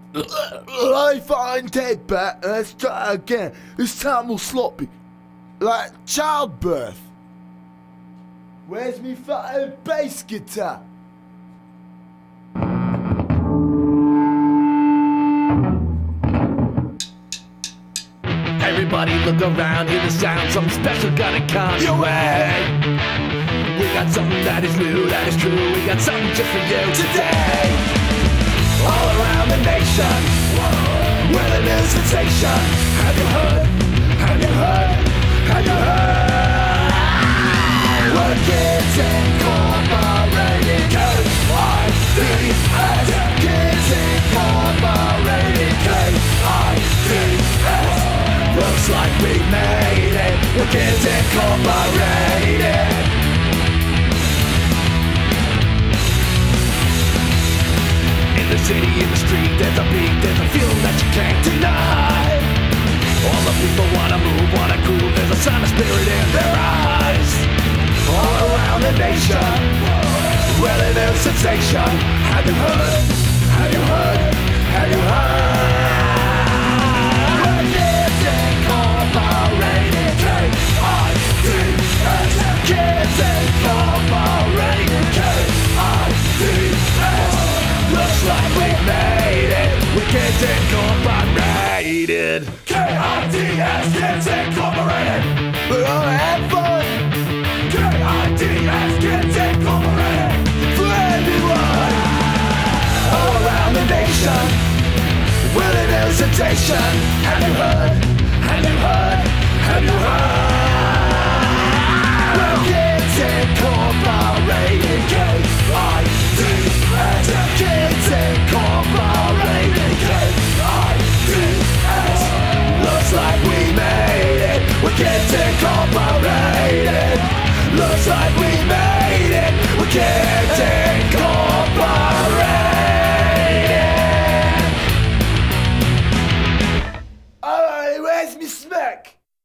I find Ted back. Let's try again. This time more sloppy. Like childbirth. Where's me fucking bass guitar? Everybody look around, hear the sound, something special gonna come your way. We got something that is new, that is true, we got something just for you today. All around the nation, we're the new sensation. Have you heard? Have you heard? Have you heard? We're Kids Incorporated, K-I-D-S, Kids Incorporated, K-I-D-S. Looks like we made it, we're Kids Incorporated. In the city, in the street, there's a beat, there's a feeling that you can't deny. All the people wanna move, wanna groove, there's a sign of spirit in their eyes. All around the nation, we're the new sensation. Have you heard? Have you heard? Have you heard? We're Kids Incorporated, K-I-D-S, Kids Incorporated, K-I-D-S. Looks like we made it, we're Kids Incorporated. K-I-D-S, Kids Incorporated. We're gonna have fun K-I-D-S, Kids Incorporated. for everyone. All around the nation, we're the new sensation. Have you heard? Have you heard? Have you heard?